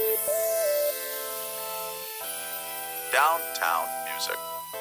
Downtown music.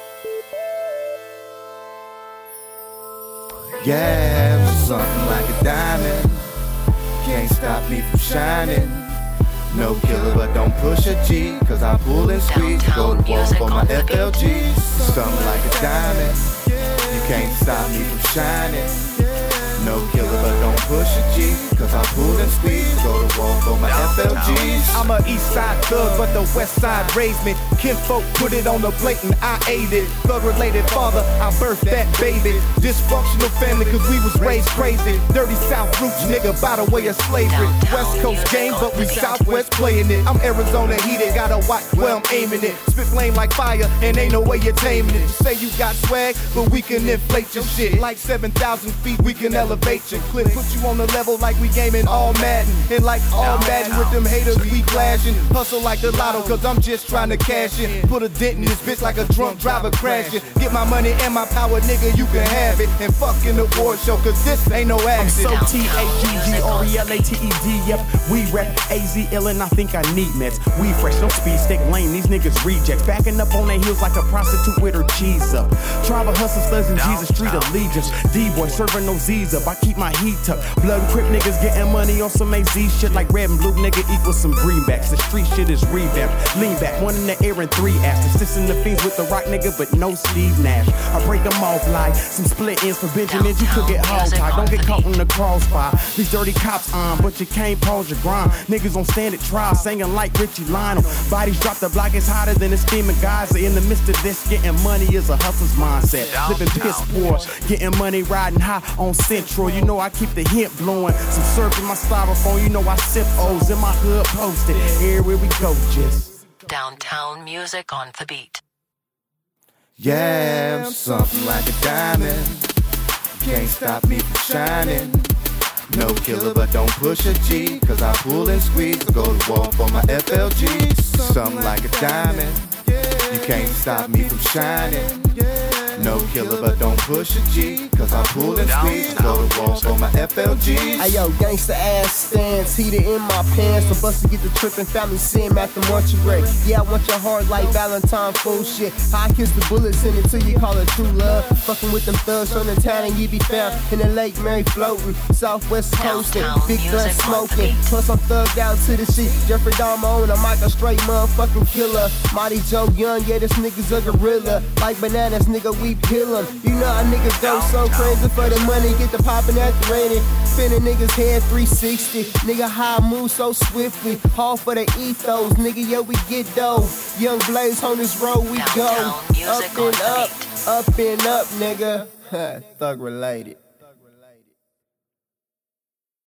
Yeah, I'm something like a diamond. Can't stop me from shining. No killer, but don't push a G, cause I pull and squeeze. Go to war for my FLG. Something like a diamond. You can't stop me from shining. No killer, but don't push a G, cause I pull and squeeze. Go to war for my FLGs. I'm a east side thug, but the west side raised me. Kinfolk put it on the plate and I ate it. Thug related father, I birthed that baby. Dysfunctional family, cause we was raised crazy. Dirty South roots, nigga, by the way of slavery. West Coast game, but we Southwest playing it. I'm Arizona heated, gotta watch where I'm aiming it. Spit flame like fire, and ain't no way you're taming it. You say you got swag, but we can inflate your shit. Like 7,000 feet, we can elevate your clip. Put you on the level like we gaming all Madden. And like all Madden with them haters, we clashing. Hustle like the lotto, cause I'm just trying to cash in. Put a dent in this bitch like a drunk driver crashing. Get my money and my power, nigga, you can have it. And fucking the award show, cause this ain't no accident. I'm so T-A-G-G-R-E-L-A-T-E-D, yep. We rep A-Z-L and I think I need meds. We fresh, no speed, stick lame, these niggas rejects. Backing up on their heels like a prostitute with her cheese up. Tribal hustle studs in Jesus Street allegiance. D-boy serving no Z's up, I keep my heat tucked. Blood and Crip niggas getting money on some AZ shit like red and blue nigga equals some greenbacks. The street shit is revamped. Lean back, one in the air and three asses. Assisting the fiends with the right nigga, but no Steve Nash. I break them off like some split ends for Benjamin. You could get hog tied, don't get caught in the crossfire. These dirty cops on, but you can't pause your grind. Niggas on stand at trial, singing like Richie Lionel. Bodies drop, the block is hotter than a steaming Gaza. In the midst of this, getting money is a hustler's mindset. Living piss poor, getting money riding high on Central. You know I keep the hint blowing. Some syrup in my styrofoam, you know I sip O's in my hood posted. Everywhere we go, just Downtown music on the beat. Yeah, I'm something like a diamond. Can't stop me from shining. No killer, but don't push a G, cause I pull and squeeze. Go to war for my FLG. Something like a diamond. You can't stop me from shining. No killer, but don't push a G, cause I pull and squeeze. Go to war for my FLGs. Hey yo, gangsta ass stands, heated in my pants. So bust to get the trippin', family sim at the mortuary. Yeah, I want your heart like Valentine full shit. I kiss the bullets in it till you call it true love. Fucking with them thugs from the town and you be found in the Lake Mary floating. Southwest coasting, big blunt smoking. Plus I'm thugged out to the sea. Jeffrey Dahmer on a mic, a straight motherfucking killer. Mighty Joe Young, yeah, this nigga's a gorilla. Like bananas, nigga, we kill 'em. You know how niggas go so crazy for the money, get the poppin' at the rating. Spin a nigga's head 360. Nigga, how I move so swiftly. All for the ethos, nigga, yo, we get dough. Young Blaze on this road, we go. Up and up, nigga. Thug related.